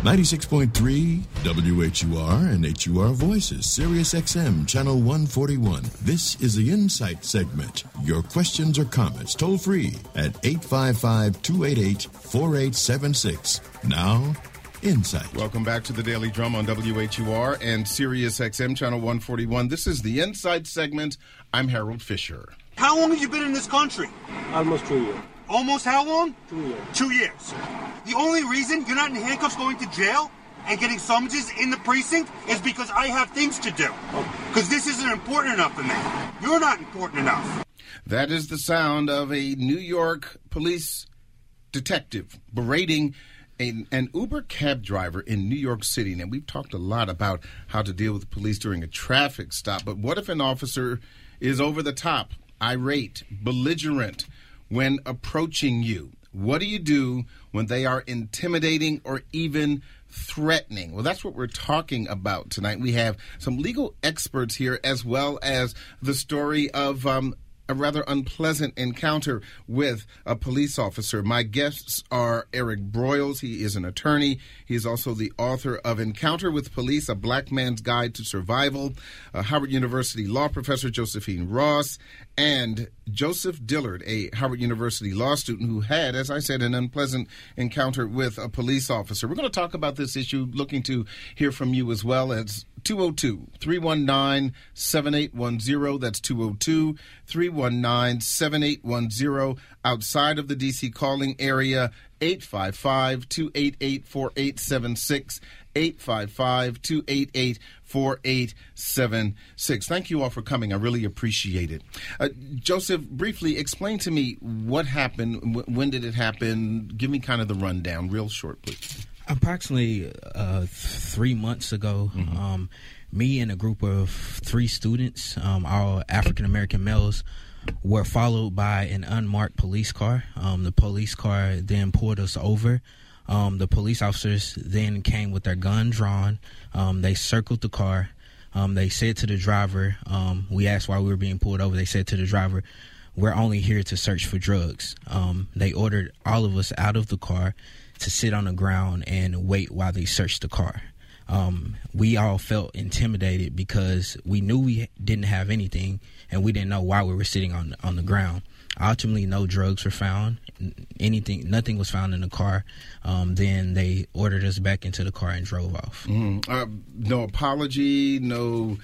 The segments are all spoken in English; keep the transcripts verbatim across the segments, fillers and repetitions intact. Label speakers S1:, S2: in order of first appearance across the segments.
S1: ninety-six point three W H U R and H U R Voices, Sirius X M, Channel one forty-one. This is the Insight segment. Your questions or comments toll free at eight five five, two eight eight, four eight seven six. Now, Insight.
S2: Welcome back to the Daily Drum on W H U R and Sirius X M, Channel one forty-one. This is the Insight segment. I'm Harold Fisher.
S3: How long have you been in this country?
S4: Almost two years.
S3: Almost how long?
S4: Two years.
S3: Two years. The only reason you're not in handcuffs going to jail and getting summonses in the precinct is because I have things to do. Because this isn't important enough for me. You're not important enough.
S2: That is the sound of a New York police detective berating a, an Uber cab driver in New York City. Now, we've talked a lot about how to deal with the police during a traffic stop, but what if an officer is over the top, irate, belligerent when approaching you? What do you do when they are intimidating or even threatening? Well, that's what we're talking about tonight. We have some legal experts here, as well as the story of um, a rather unpleasant encounter with a police officer. My guests are Eric Broyles. He is an attorney. He is also the author of Encounter with Police, A Black Man's Guide to Survival, uh, Howard University law professor Josephine Ross, and Joseph Dillard, a Howard University law student who had, as I said, an unpleasant encounter with a police officer. We're going to talk about this issue, looking to hear from you as well. As two oh two, three one nine, seven eight one zero. That's two oh two, three one nine, seven eight one zero. Outside of the D C calling area, eight five five, two eight eight, four eight seven six. eight five five, two eight eight, four eight seven six. Thank you all for coming. I really appreciate it. Uh, Joseph, briefly explain to me what happened. W- when did it happen? Give me kind of the rundown, real short, please.
S5: Approximately uh, th- three months ago, mm-hmm. um, me and a group of three students, um, all African-American males, were followed by an unmarked police car. Um, the police car then pulled us over. Um, the police officers then came with their gun drawn. Um, they circled the car. Um, they said to the driver, um, we asked why we were being pulled over. They said to the driver, we're only here to search for drugs. Um, they ordered all of us out of the car to sit on the ground and wait while they searched the car. Um, we all felt intimidated because we knew we didn't have anything and we didn't know why we were sitting on on the ground. Ultimately, no drugs were found. Anything, nothing was found in the car. Um, then they ordered us back into the car and drove off.
S2: Mm-hmm. Uh, no apology, no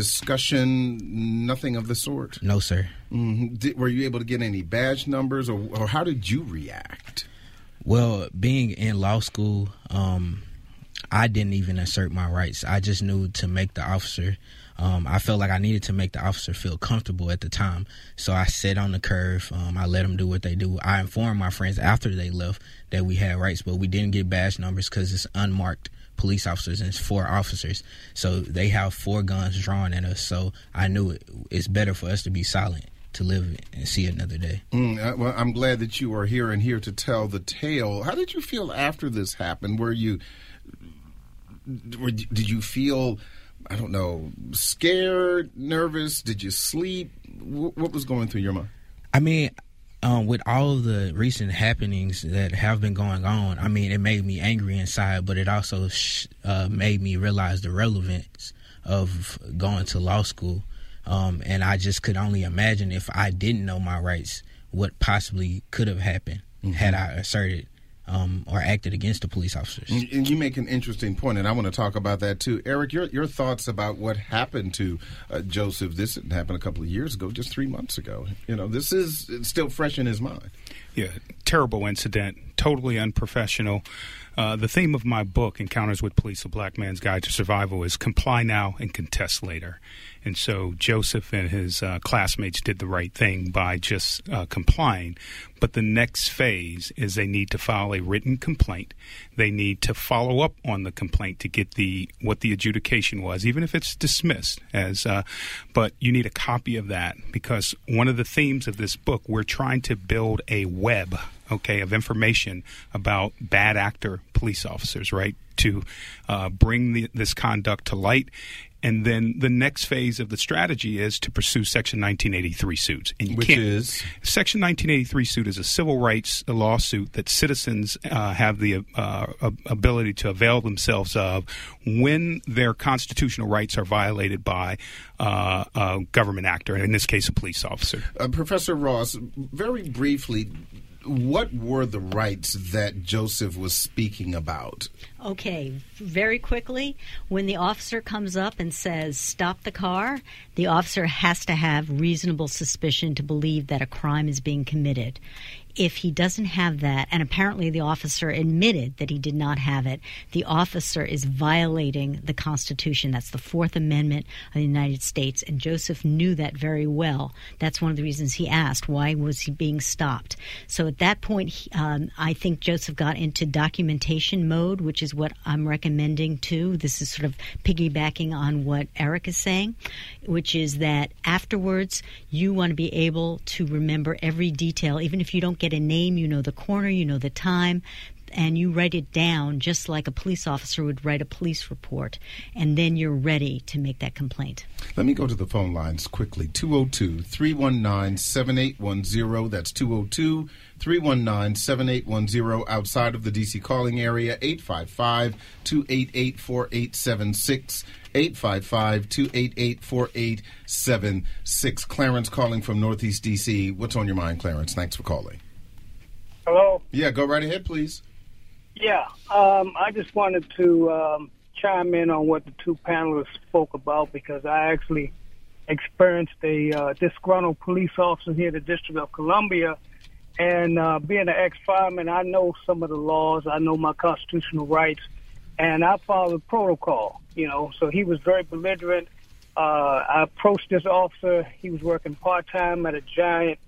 S2: discussion, nothing of the sort?
S5: No, sir.
S2: Mm-hmm. Did, were you able to get any badge numbers, or, or how did you react?
S5: Well, being in law school, um, I didn't even assert my rights. I just knew to make the officer Um, I felt like I needed to make the officer feel comfortable at the time. So I sat on the curve. Um, I let them do what they do. I informed my friends after they left that we had rights, but we didn't get badge numbers because it's unmarked police officers and it's four officers. So they have four guns drawn at us. So I knew it, it's better for us to be silent to live and see another day.
S2: Mm, uh, well, I'm glad that you are here and here to tell the tale. How did you feel after this happened? Were you, were, did you feel... I don't know, scared, nervous? Did you sleep? What was going through your mind?
S5: I mean, um, with all of the recent happenings that have been going on, I mean, it made me angry inside, but it also sh- uh, made me realize the relevance of going to law school. Um, and I just could only imagine if I didn't know my rights, what possibly could have happened mm-hmm. had I asserted Um, or acted against the police officers.
S2: And you make an interesting point, and I want to talk about that too. Eric, your your thoughts about what happened to uh, Joseph. This happened a couple of years ago, just three months ago. You know, this is it's still fresh in his mind.
S6: Yeah, terrible incident, totally unprofessional. Uh, the theme of my book, Encounters with Police, A Black Man's Guide to Survival, is comply now and contest later. And so Joseph and his uh, classmates did the right thing by just uh, complying. But the next phase is they need to file a written complaint. They need to follow up on the complaint to get the what the adjudication was, even if it's dismissed. As uh, but you need a copy of that, because one of the themes of this book, we're trying to build a web, okay, of information about bad actor police officers, right, to uh, bring the, this conduct to light And then the next phase of the strategy is to pursue Section nineteen eighty-three suits. And you
S2: Which
S6: can't,
S2: is?
S6: Section nineteen eighty-three suit is a civil rights lawsuit that citizens uh, have the uh, ability to avail themselves of when their constitutional rights are violated by uh, a government actor, in this case, a police officer.
S2: Uh, Professor Ross, very briefly, what were the rights that Joseph was speaking about?
S4: Okay, very quickly, when the officer comes up and says, stop the car, the officer has to have reasonable suspicion to believe that a crime is being committed. If he doesn't have that, and apparently the officer admitted that he did not have it, the officer is violating the Constitution. That's the Fourth Amendment of the United States, and Joseph knew that very well. That's one of the reasons he asked, why was he being stopped? So at that point, he, um, I think Joseph got into documentation mode, which is what I'm recommending too. This is sort of piggybacking on what Eric is saying, which is that afterwards, you want to be able to remember every detail, even if you don't get a name, you know the corner, you know the time, and you write it down just like a police officer would write a police report, and then you're ready to make that complaint.
S2: Let me go to the phone lines quickly. two oh two, three one nine, seven eight one zero. That's two oh two, three one nine, seven eight one zero. Outside of the D C calling area, eight five five, two eight eight, four eight seven six. eight five five, two eight eight, four eight seven six. Clarence calling from Northeast D C. What's on your mind, Clarence? Thanks for calling.
S7: Hello?
S2: Yeah, go right ahead, please.
S7: Yeah, um, I just wanted to um, chime in on what the two panelists spoke about, because I actually experienced a uh, disgruntled police officer here in the District of Columbia, and uh, being an ex-fireman, I know some of the laws, I know my constitutional rights, and I followed protocol, you know, so he was very belligerent. Uh, I approached this officer. He was working part-time at a giant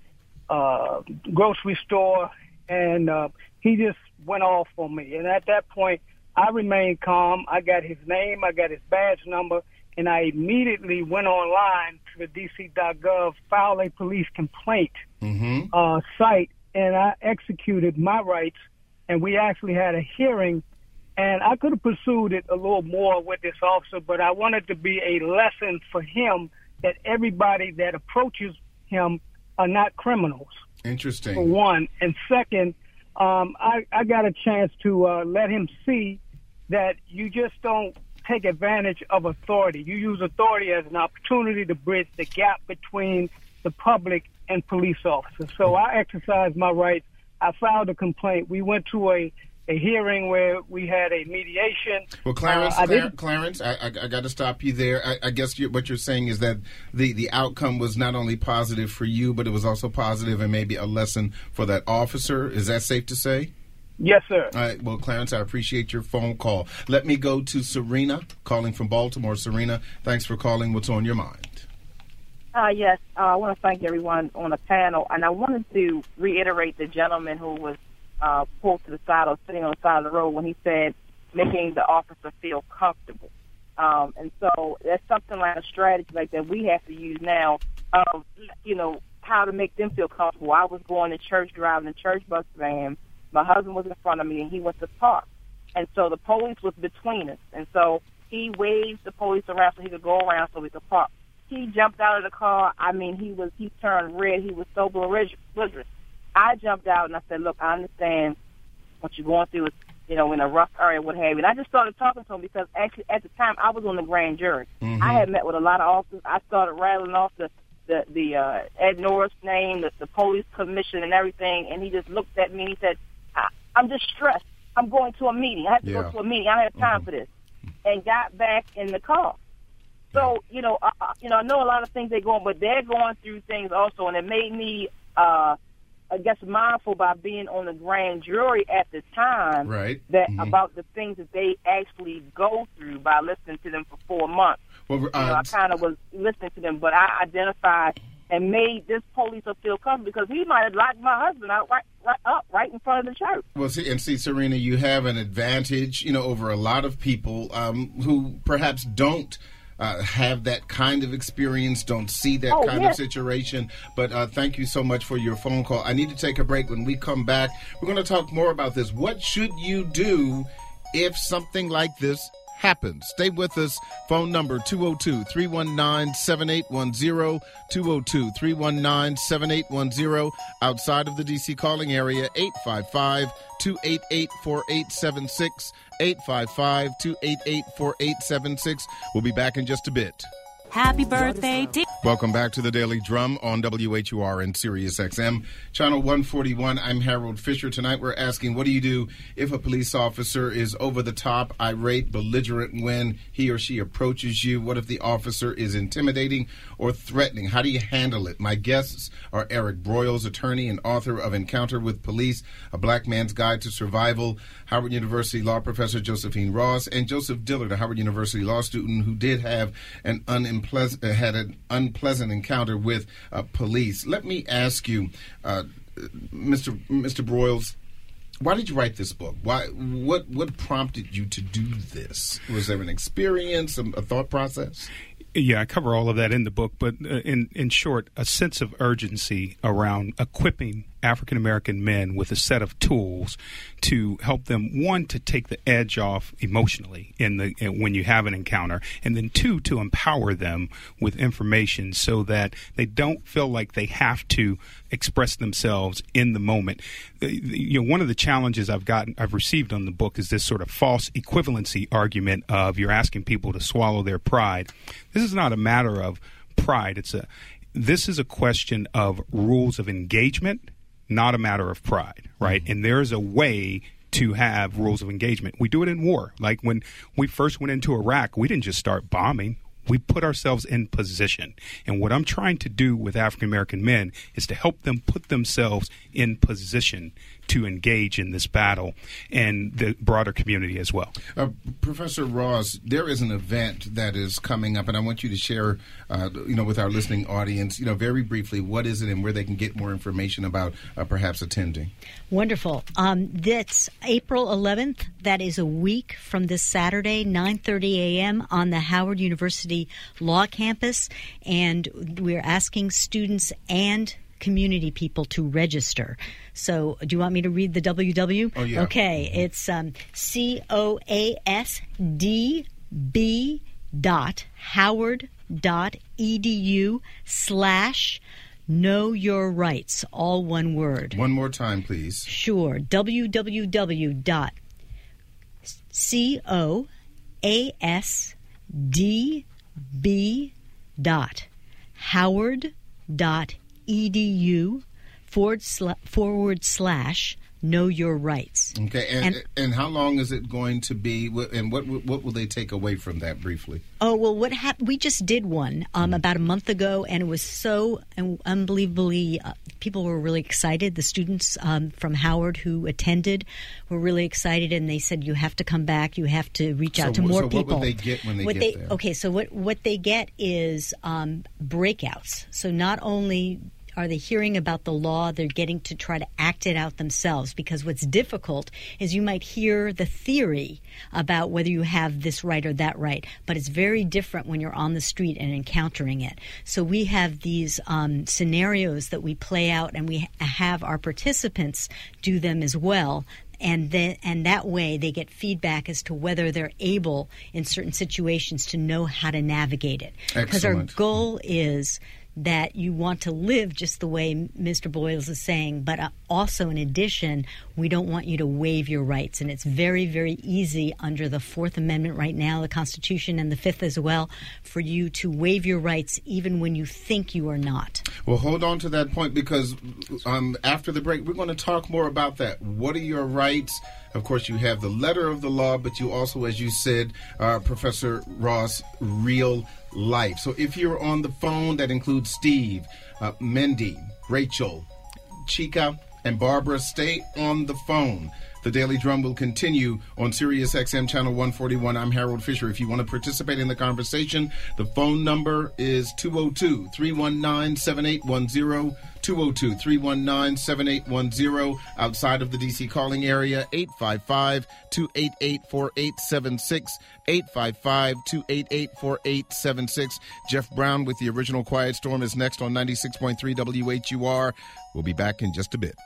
S7: uh, grocery store, and uh, he just went off on me. And at that point, I remained calm. I got his name, I got his badge number, and I immediately went online to the D C dot gov, filed a police complaint mm-hmm. uh, site, and I executed my rights, and we actually had a hearing. And I could have pursued it a little more with this officer, but I wanted to be a lesson for him that everybody that approaches him are not criminals.
S2: Interesting.
S7: For one. And second, um, I, I got a chance to uh, let him see that you just don't take advantage of authority. You use authority as an opportunity to bridge the gap between the public and police officers. So I exercised my rights. I filed a complaint. We went to a a hearing where we had a mediation.
S2: Well, Clarence,
S7: uh, I
S2: Clar- Clarence, I, I, I got to stop you there. I, I guess you, what you're saying is that the, the outcome was not only positive for you, but it was also positive and maybe a lesson for that officer. Is that safe to say?
S7: Yes, sir.
S2: All right. Well, Clarence, I appreciate your phone call. Let me go to Serena, calling from Baltimore. Serena, thanks for calling. What's on your mind?
S8: Uh, yes, uh, I want to thank everyone on the panel, and I wanted to reiterate the gentleman who was Uh, pulled to the side or sitting on the side of the road when he said making the officer feel comfortable. Um, and so that's something like a strategy like that we have to use now of, you know, how to make them feel comfortable. I was going to church driving a church bus van. My husband was in front of me, and he went to park. And so the police was between us. And so he waved the police around so he could go around so we could park. He jumped out of the car. I mean, he was he turned red. He was so belligerent. I jumped out and I said, look, I understand what you're going through is, you know, in a rough area, what have you. And I just started talking to him because actually at the time I was on the grand jury. Mm-hmm. I had met with a lot of officers. I started rattling off the, the, the uh, Ed Norris name, the, the police commission and everything. And he just looked at me and he said, I, I'm just stressed. I'm going to a meeting. I have to yeah. go to a meeting. I don't have time mm-hmm. for this. And got back in the car. So, you know, uh, you know, I know a lot of things they're going, but they're going through things also. And it made me, uh, I guess, mindful by being on the grand jury at the time
S2: right.
S8: that
S2: mm-hmm.
S8: about the things that they actually go through by listening to them for four months.
S2: Well, uh,
S8: you know, I kind of was listening to them, but I identified and made this police feel comfortable because he might have locked my husband out right, right up right in front of the church.
S2: Well, see, and see, Serena, you have an advantage, you know, over a lot of people um, who perhaps don't Uh, have that kind of experience, don't see that
S8: oh,
S2: kind
S8: yes.
S2: of situation. But uh, thank you so much for your phone call. I need to take a break. When we come back, we're going to talk more about this. What should you do if something like this happens. Stay with us. Phone number two oh two, three one nine, seven eight one zero, two oh two, three one nine, seven eight one zero. Outside of the D C calling area, eight five five, two eight eight, four eight seven six, eight five five, two eight eight, four eight seven six. We'll be back in just a bit.
S9: Happy birthday, dear.
S2: Welcome back to the Daily Drum on W H U R and Sirius X M, Channel one forty-one. I'm Harold Fisher. Tonight we're asking, what do you do if a police officer is over the top, irate, belligerent when he or she approaches you? What if the officer is intimidating or threatening? How do you handle it? My guests are Eric Broyles, attorney and author of Encounter with Police, A Black Man's Guide to Survival, Howard University law professor Josephine Ross, and Joseph Dillard, a Howard University law student who did have an unimpleasant, uh, had an unpleasant encounter with uh, police. Let me ask you, uh, Mister Mister Broyles, why did you write this book? Why? What? What prompted you to do this? Was there an experience, a, a thought process?
S6: Yeah, I cover all of that in the book, but uh, in in short, a sense of urgency around equipping African American men with a set of tools to help them, one, to take the edge off emotionally in the in, when you have an encounter, and then two, to empower them with information so that they don't feel like they have to express themselves in the moment. You know, one of the challenges I've gotten, I've received on the book is this sort of false equivalency argument of you're asking people to swallow their pride. This is not a matter of pride. It's a this is a question of rules of engagement, not a matter of pride, right? Mm-hmm. And there's a way to have rules of engagement. We do it in war. Like when we first went into Iraq, we didn't just start bombing. We put ourselves in position. And what I'm trying to do with African American men is to help them put themselves in position to engage in this battle and the broader community as well.
S2: Uh, Professor Ross, there is an event that is coming up, and I want you to share, uh, you know, with our listening audience, you know, very briefly, what is it and where they can get more information about uh, perhaps attending.
S4: Wonderful. Um, that's April eleventh. That is a week from this Saturday, nine thirty a.m. on the Howard University Law Campus, and we're asking students and community people to register. So do you want me to read the W W?
S2: Oh, yeah.
S4: Okay. It's um, C O A S D B dot Howard dot edu slash know your rights, all one word.
S2: One more time, please.
S4: Sure. W W W dot C O A S D B dot Howard dot edu forward, sla- forward slash know your rights.
S2: Okay, and,
S4: and
S2: and how long is it going to be, and what what will they take away from that briefly?
S4: Oh, well, what hap- we just did one um, about a month ago, and it was so unbelievably, uh, people were really excited. The students um, from Howard who attended were really excited, and they said, you have to come back, you have to reach
S2: so,
S4: out to more
S2: so
S4: people.
S2: So what will they get when they
S4: what
S2: get
S4: they,
S2: there?
S4: Okay, so what, what they get is um, breakouts. So not only are they hearing about the law, they're getting to try to act it out themselves, because what's difficult is you might hear the theory about whether you have this right or that right, but it's very different when you're on the street and encountering it. So we have these um, scenarios that we play out, and we have our participants do them as well. And then, and that way they get feedback as to whether they're able in certain situations to know how to navigate it. Because our goal is that you want to live just the way Mister Broyles is saying, but uh, also in addition, we don't want you to waive your rights. And it's very, very easy under the Fourth Amendment right now, the Constitution, and the Fifth as well, for you to waive your rights even when you think you are not.
S2: Well, hold on to that point, because um, after the break, we're going to talk more about that. What are your rights? Of course, you have the letter of the law, but you also, as you said, uh, Professor Ross, real life. So if you're on the phone, that includes Steve, uh, Mindy, Rachel, Chica, and Barbara. Stay on the phone. The Daily Drum will continue on Sirius X M Channel one forty-one. I'm Harold Fisher. If you want to participate in the conversation, the phone number is two oh two, three one nine, seven eight one zero, two oh two, three one nine, seven eight one zero. Outside of the D C calling area, eight five five, two eight eight, four eight seven six, eight five five, two eight eight, four eight seven six. Jeff Brown with the original Quiet Storm is next on ninety-six point three W H U R. We'll be back in just a bit.